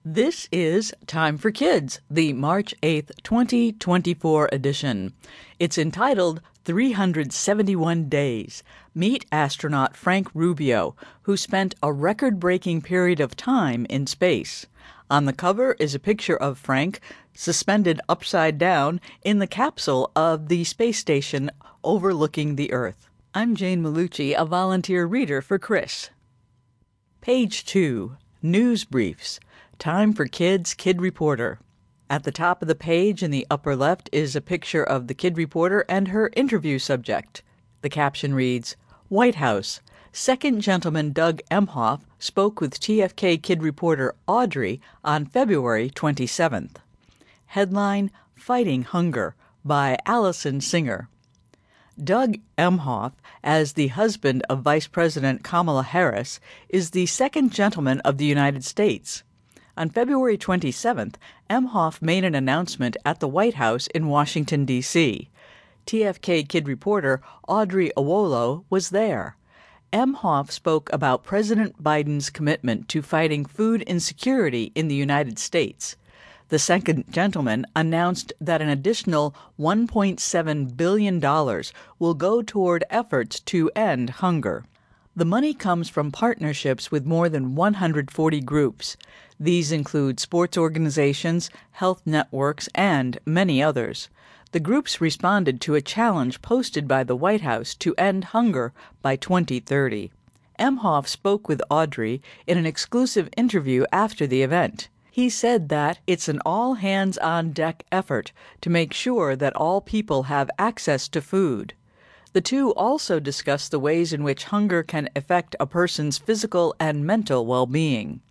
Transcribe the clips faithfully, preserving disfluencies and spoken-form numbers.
This is Time for Kids, the March eighth, twenty twenty-four edition. It's entitled three hundred seventy-one Days. Meet astronaut Frank Rubio, who spent a record-breaking period of time in space. On the cover is a picture of Frank suspended upside down in the capsule of the space station overlooking the Earth. I'm Jane Malucci, a volunteer reader for Chris. Page two. News Briefs. Time for Kids Kid Reporter. At the top of the page in the upper left is a picture of the kid reporter and her interview subject. The caption reads, White House. Second Gentleman Doug Emhoff spoke with T F K kid reporter Audrey on February twenty-seventh. Headline, Fighting Hunger by Allison Singer. Doug Emhoff, as the husband of Vice President Kamala Harris, is the second gentleman of the United States. On February twenty-seventh, Emhoff made an announcement at the White House in Washington, D C T F K kid reporter Audrey Awolo was there. Emhoff spoke about President Biden's commitment to fighting food insecurity in the United States. The second gentleman announced that an additional one point seven billion dollars will go toward efforts to end hunger. The money comes from partnerships with more than one hundred forty groups. These include sports organizations, health networks, and many others. The groups responded to a challenge posted by the White House to end hunger by twenty thirty. Emhoff spoke with Audrey in an exclusive interview after the event. He said that it's an all-hands-on-deck effort to make sure that all people have access to food. The two also discussed the ways in which hunger can affect a person's physical and mental well-being.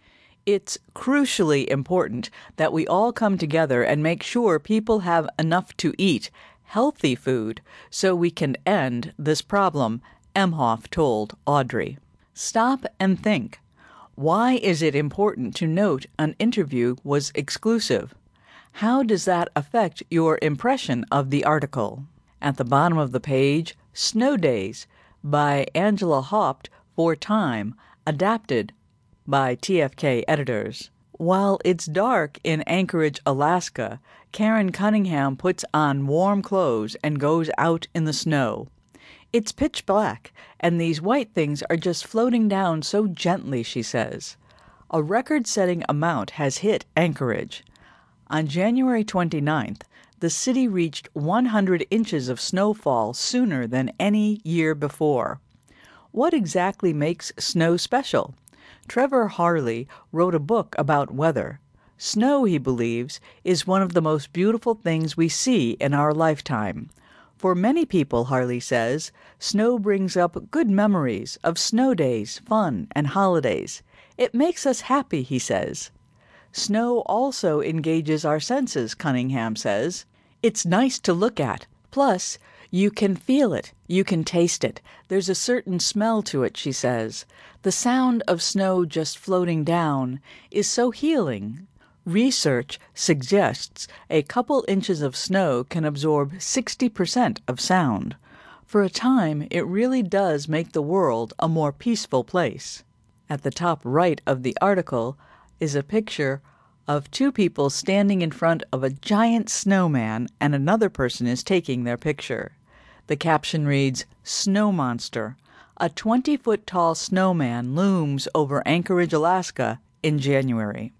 It's crucially important that we all come together and make sure people have enough to eat, healthy food, so we can end this problem, Emhoff told Audrey. Stop and think. Why is it important to note an interview was exclusive? How does that affect your impression of the article? At the bottom of the page, Snow Days by Angela Haupt for Time, adapted by T F K editors. While it's dark in Anchorage, Alaska, Karen Cunningham puts on warm clothes and goes out in the snow. It's pitch black, and these white things are just floating down so gently, she says. A record-setting amount has hit Anchorage. On January twenty-ninth, the city reached one hundred inches of snowfall sooner than any year before. What exactly makes snow special? Trevor Harley wrote a book about weather. Snow, he believes, is one of the most beautiful things we see in our lifetime. For many people, Harley says, snow brings up good memories of snow days, fun, and holidays. It makes us happy, he says. Snow also engages our senses, Cunningham says. It's nice to look at. Plus, you can feel it. You can taste it. There's a certain smell to it, she says. The sound of snow just floating down is so healing. Research suggests a couple inches of snow can absorb sixty percent of sound. For a time, it really does make the world a more peaceful place. At the top right of the article is a picture of two people standing in front of a giant snowman, and another person is taking their picture. The caption reads, Snow Monster. A twenty-foot-tall snowman looms over Anchorage, Alaska in January.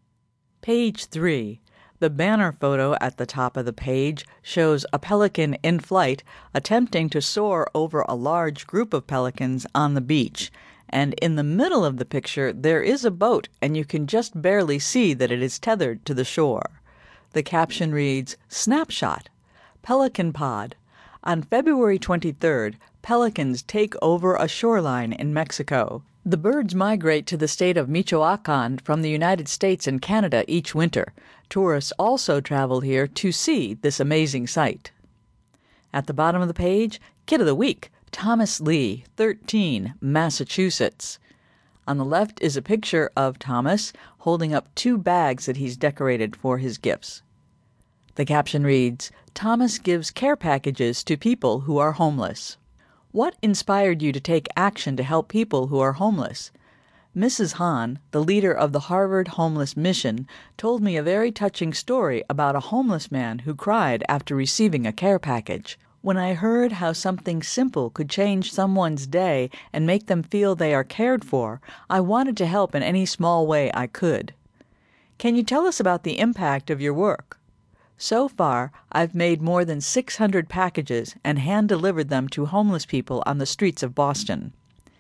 Page three. The banner photo at the top of the page shows a pelican in flight attempting to soar over a large group of pelicans on the beach. And in the middle of the picture, there is a boat, and you can just barely see that it is tethered to the shore. The caption reads, Snapshot. Pelican Pod. On February twenty-third, pelicans take over a shoreline in Mexico. The birds migrate to the state of Michoacan from the United States and Canada each winter. Tourists also travel here to see this amazing sight. At the bottom of the page, Kid of the Week, Thomas Lee, thirteen, Massachusetts. On the left is a picture of Thomas holding up two bags that he's decorated for his gifts. The caption reads, Thomas gives care packages to people who are homeless. What inspired you to take action to help people who are homeless? Missus Hahn, the leader of the Harvard Homeless Mission, told me a very touching story about a homeless man who cried after receiving a care package. When I heard how something simple could change someone's day and make them feel they are cared for, I wanted to help in any small way I could. Can you tell us about the impact of your work? So far, I've made more than six hundred packages and hand-delivered them to homeless people on the streets of Boston.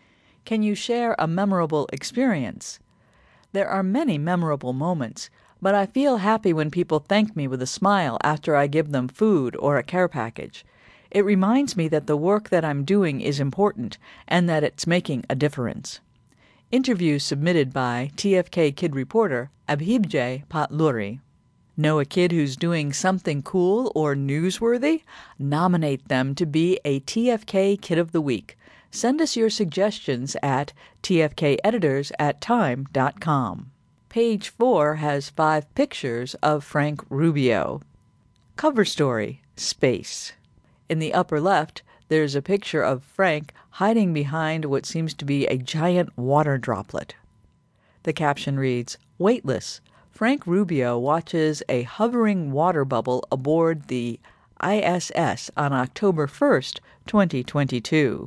Can you share a memorable experience? There are many memorable moments, but I feel happy when people thank me with a smile after I give them food or a care package. It reminds me that the work that I'm doing is important and that it's making a difference. Interview submitted by T F K Kid reporter Abhijay Patluri. Know a kid who's doing something cool or newsworthy? Nominate them to be a T F K Kid of the Week. Send us your suggestions at t f k editors at time dot com. Page four has five pictures of Frank Rubio. Cover story, Space. In the upper left, there's a picture of Frank hiding behind what seems to be a giant water droplet. The caption reads, "Weightless. Frank Rubio watches a hovering water bubble aboard the I S S on October first, twenty twenty-two.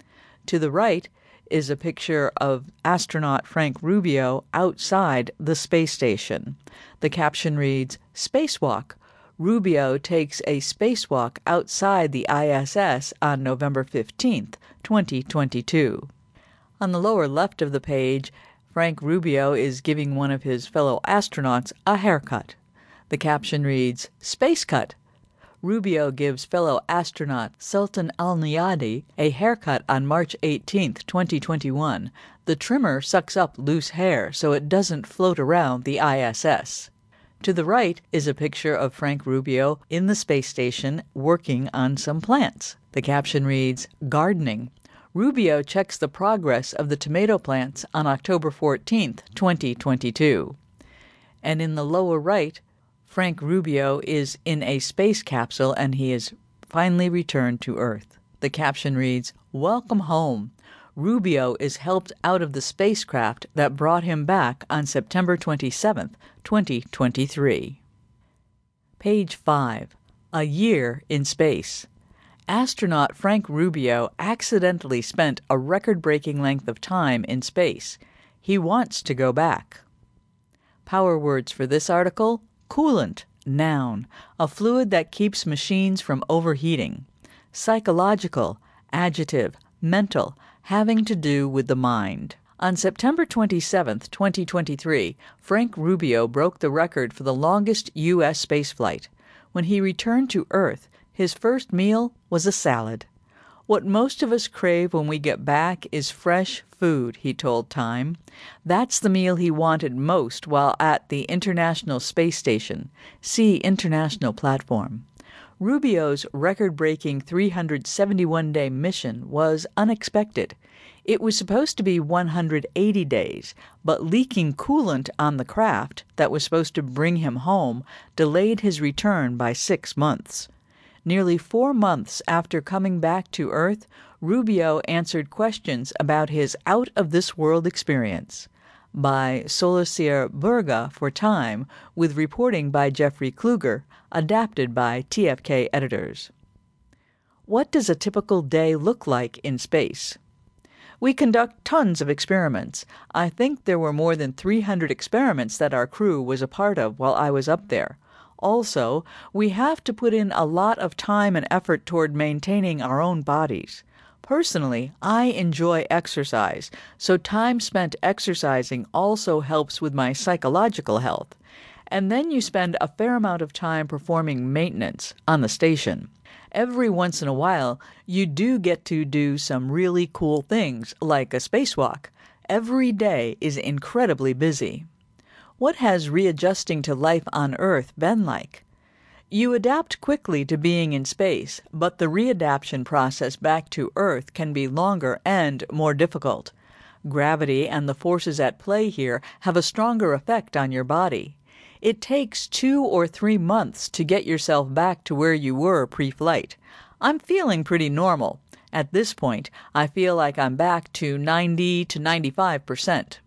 To the right is a picture of astronaut Frank Rubio outside the space station. The caption reads, "Spacewalk. Rubio takes a spacewalk outside the I S S on November fifteenth, twenty twenty-two. On the lower left of the page, Frank Rubio is giving one of his fellow astronauts a haircut. The caption reads, "Space Cut." Rubio gives fellow astronaut Sultan Al-Niyadi a haircut on March eighteenth, twenty twenty-one. The trimmer sucks up loose hair so it doesn't float around the I S S. To the right is a picture of Frank Rubio in the space station working on some plants. The caption reads, "Gardening." Rubio checks the progress of the tomato plants on October fourteenth, twenty twenty-two. And in the lower right, Frank Rubio is in a space capsule and he is finally returned to Earth. The caption reads, "Welcome home." Rubio is helped out of the spacecraft that brought him back on September twenty-seventh, twenty twenty-three. Page five. A Year in Space. Astronaut Frank Rubio accidentally spent a record-breaking length of time in space. He wants to go back. Power words for this article: coolant, noun, a fluid that keeps machines from overheating. Psychological, adjective, mental, having to do with the mind. On September twenty-seventh, twenty twenty-three, Frank Rubio broke the record for the longest U S spaceflight. When he returned to Earth, his first meal was a salad. "What most of us crave when we get back is fresh food," he told Time. That's the meal he wanted most while at the International Space Station. See International Platform. Rubio's record-breaking three hundred seventy-one day mission was unexpected. It was supposed to be one hundred eighty days, but leaking coolant on the craft that was supposed to bring him home delayed his return by six months. Nearly four months after coming back to Earth, Rubio answered questions about his out-of-this-world experience. By Solacir Burga for Time, with reporting by Jeffrey Kluger, adapted by T F K editors. What does a typical day look like in space? We conduct tons of experiments. I think there were more than three hundred experiments that our crew was a part of while I was up there. Also, we have to put in a lot of time and effort toward maintaining our own bodies. Personally, I enjoy exercise, so time spent exercising also helps with my psychological health. And then you spend a fair amount of time performing maintenance on the station. Every once in a while, you do get to do some really cool things, like a spacewalk. Every day is incredibly busy. What has readjusting to life on Earth been like? You adapt quickly to being in space, but the readaptation process back to Earth can be longer and more difficult. Gravity and the forces at play here have a stronger effect on your body. It takes two or three months to get yourself back to where you were pre-flight. I'm feeling pretty normal. At this point, I feel like I'm back to ninety to ninety-five percent.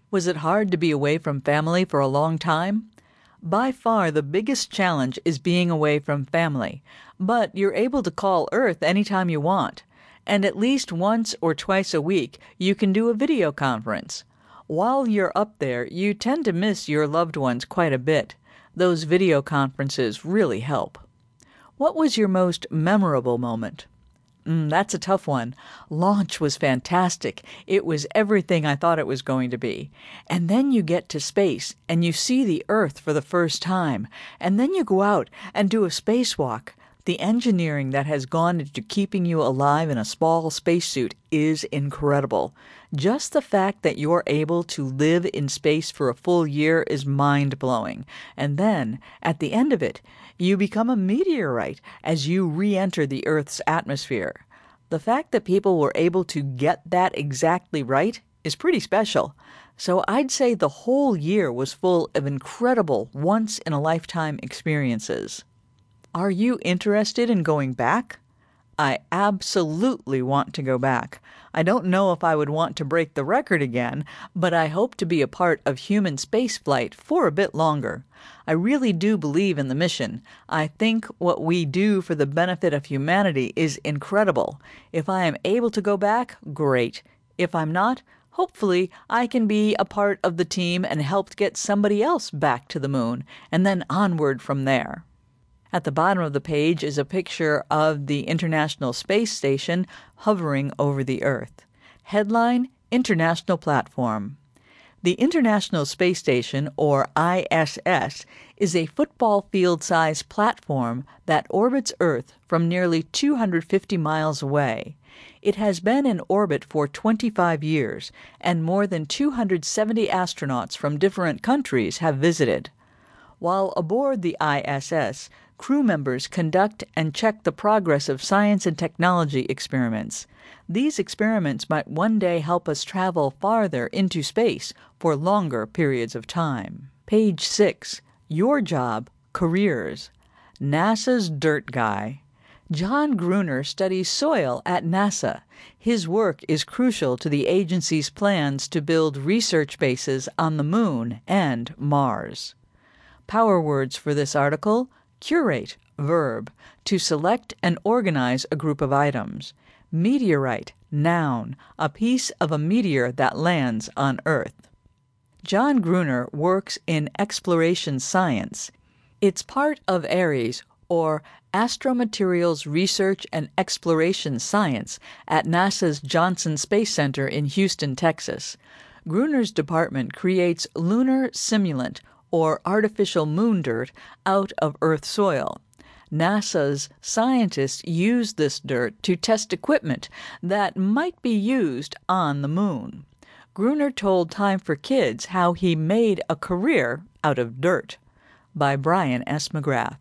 Was it hard to be away from family for a long time? By far the biggest challenge is being away from family, but you're able to call Earth anytime you want, and at least once or twice a week you can do a video conference. While you're up there, you tend to miss your loved ones quite a bit. Those video conferences really help. What was your most memorable moment? Mm, that's a tough one. Launch was fantastic. It was everything I thought it was going to be. And then you get to space and you see the Earth for the first time. And then you go out and do a spacewalk. The engineering that has gone into keeping you alive in a small spacesuit is incredible. Just the fact that you're able to live in space for a full year is mind-blowing. And then, at the end of it, you become a meteorite as you re-enter the Earth's atmosphere. The fact that people were able to get that exactly right is pretty special. So I'd say the whole year was full of incredible once-in-a-lifetime experiences. Are you interested in going back? I absolutely want to go back. I don't know if I would want to break the record again, but I hope to be a part of human spaceflight for a bit longer. I really do believe in the mission. I think what we do for the benefit of humanity is incredible. If I am able to go back, great. If I'm not, hopefully I can be a part of the team and help get somebody else back to the moon, and then onward from there. At the bottom of the page is a picture of the International Space Station hovering over the Earth. Headline, International Platform. The International Space Station, or I S S, is a football field-sized platform that orbits Earth from nearly two hundred fifty miles away. It has been in orbit for twenty-five years, and more than two hundred seventy astronauts from different countries have visited. While aboard the I S S, crew members conduct and check the progress of science and technology experiments. These experiments might one day help us travel farther into space for longer periods of time. Page six. Your Job, Careers. NASA's Dirt Guy. John Gruner studies soil at NASA. His work is crucial to the agency's plans to build research bases on the Moon and Mars. Power words for this article: curate, verb, to select and organize a group of items. Meteorite, noun, a piece of a meteor that lands on Earth. John Gruner works in exploration science. It's part of ARES, or Astromaterials Research and Exploration Science, at NASA's Johnson Space Center in Houston, Texas. Gruner's department creates lunar simulant, or artificial moon dirt, out of Earth soil. NASA's scientists use this dirt to test equipment that might be used on the moon. Gruner told Time for Kids how he made a career out of dirt. By Brian S. McGrath.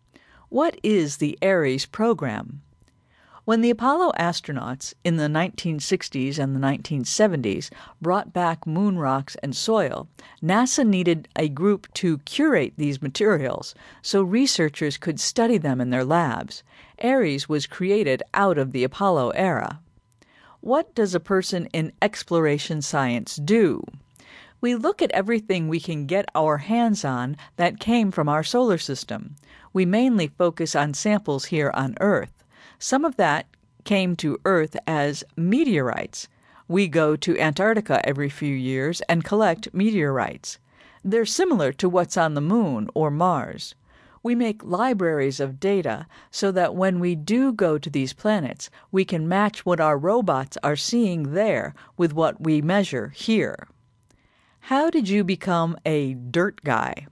What is the ARES program? When the Apollo astronauts in the nineteen sixties and the nineteen seventies brought back moon rocks and soil, NASA needed a group to curate these materials so researchers could study them in their labs. ARES was created out of the Apollo era. What does a person in exploration science do? We look at everything we can get our hands on that came from our solar system. We mainly focus on samples here on Earth. Some of that came to Earth as meteorites. We go to Antarctica every few years and collect meteorites. They're similar to what's on the Moon or Mars. We make libraries of data so that when we do go to these planets, we can match what our robots are seeing there with what we measure here. How did you become a dirt guy?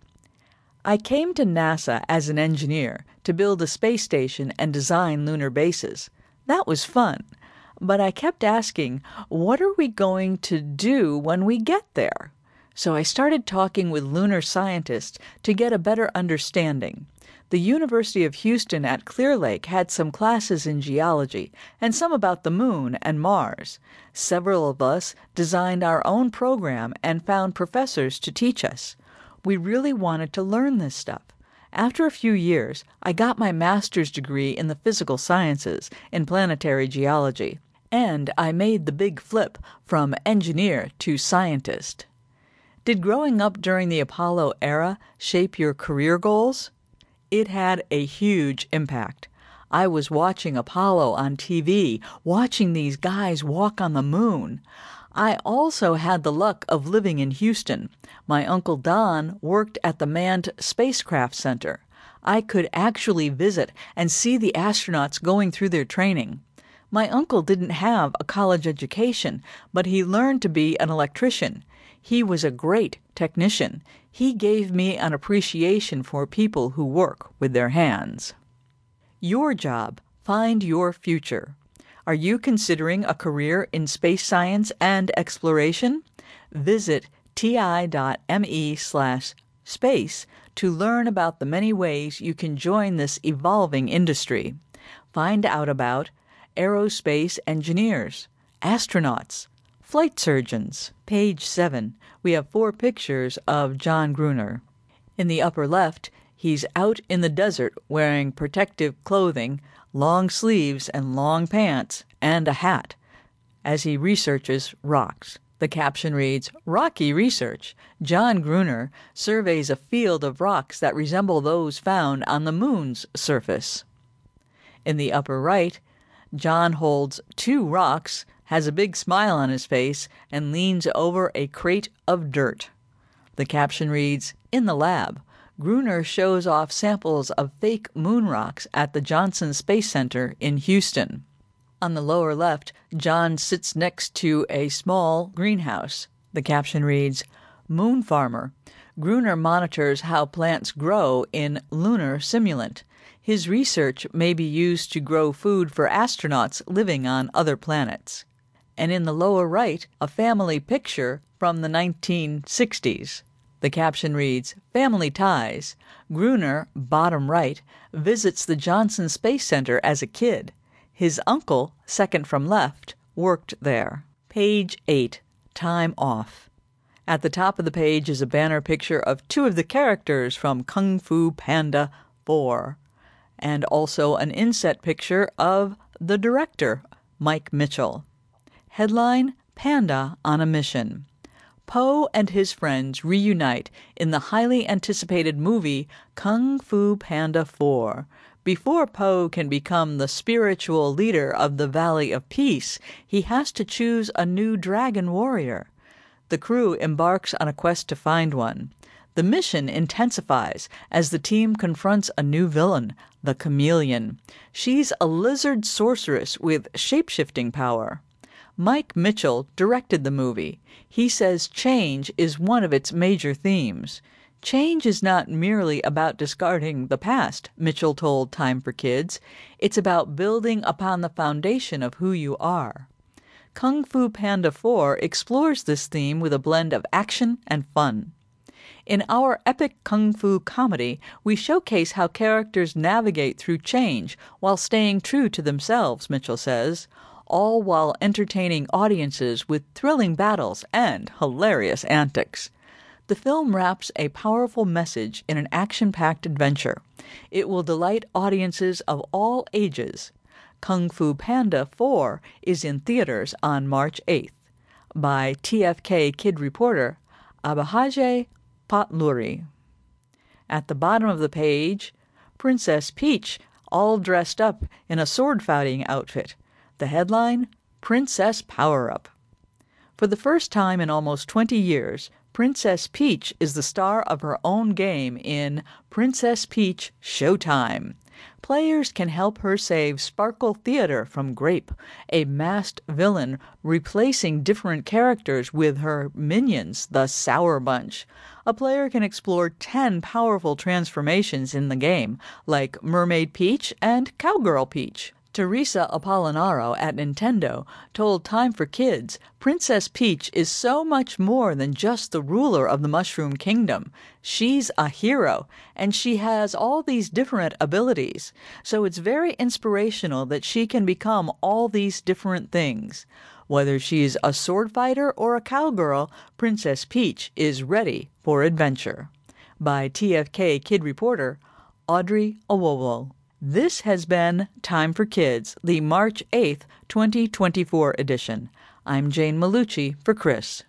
I came to NASA as an engineer to build a space station and design lunar bases. That was fun. But I kept asking, what are we going to do when we get there? So I started talking with lunar scientists to get a better understanding. The University of Houston at Clear Lake had some classes in geology and some about the Moon and Mars. Several of us designed our own program and found professors to teach us. We really wanted to learn this stuff. After a few years, I got my master's degree in the physical sciences in planetary geology, and I made the big flip from engineer to scientist. Did growing up during the Apollo era shape your career goals? It had a huge impact. I was watching Apollo on T V, watching these guys walk on the moon. I also had the luck of living in Houston. My Uncle Don worked at the Manned Spacecraft Center. I could actually visit and see the astronauts going through their training. My uncle didn't have a college education, but he learned to be an electrician. He was a great technician. He gave me an appreciation for people who work with their hands. Your job. Find your future. Are you considering a career in space science and exploration? Visit ti.me slash space to learn about the many ways you can join this evolving industry. Find out about aerospace engineers, astronauts, flight surgeons. Page seven, we have four pictures of John Gruner. In the upper left, he's out in the desert wearing protective clothing, long sleeves and long pants, and a hat, as he researches rocks. The caption reads, "Rocky Research. John Gruner surveys a field of rocks that resemble those found on the moon's surface." In the upper right, John holds two rocks, has a big smile on his face, and leans over a crate of dirt. The caption reads, "In the lab, Gruner shows off samples of fake moon rocks at the Johnson Space Center in Houston." On the lower left, John sits next to a small greenhouse. The caption reads, "Moon Farmer. Gruner monitors how plants grow in lunar simulant. His research may be used to grow food for astronauts living on other planets." And in the lower right, a family picture from the nineteen sixties. The caption reads, "Family Ties. Gruner, bottom right, visits the Johnson Space Center as a kid. His uncle, second from left, worked there." Page eight, Time Off. At the top of the page is a banner picture of two of the characters from Kung Fu Panda four, and also an inset picture of the director, Mike Mitchell. Headline, "Panda on a Mission." Po and his friends reunite in the highly anticipated movie Kung Fu Panda four. Before Po can become the spiritual leader of the Valley of Peace, he has to choose a new dragon warrior. The crew embarks on a quest to find one. The mission intensifies as the team confronts a new villain, the Chameleon. She's a lizard sorceress with shape-shifting power. Mike Mitchell directed the movie. He says change is one of its major themes. Change is not merely about discarding the past, Mitchell told Time for Kids. It's about building upon the foundation of who you are. Kung Fu Panda four explores this theme with a blend of action and fun. In our epic kung fu comedy, we showcase how characters navigate through change while staying true to themselves, Mitchell says, all while entertaining audiences with thrilling battles and hilarious antics. The film wraps a powerful message in an action-packed adventure. It will delight audiences of all ages. Kung Fu Panda four is in theaters on March eighth. By T F K Kid reporter Abahaje Patluri. At the bottom of the page, Princess Peach, all dressed up in a sword-fighting outfit. The headline, "Princess Power-Up." For the first time in almost twenty years, Princess Peach is the star of her own game in Princess Peach Showtime. Players can help her save Sparkle Theater from Grape, a masked villain replacing different characters with her minions, the Sour Bunch. A player can explore ten powerful transformations in the game, like Mermaid Peach and Cowgirl Peach. Teresa Apollinaro at Nintendo told Time for Kids, "Princess Peach is so much more than just the ruler of the Mushroom Kingdom. She's a hero, and she has all these different abilities. So it's very inspirational that she can become all these different things. Whether she's a sword fighter or a cowgirl, Princess Peach is ready for adventure." By T F K Kid reporter Audrey Owowo. This has been Time for Kids, the March eighth, twenty twenty-four edition. I'm Jane Malucci for Chris.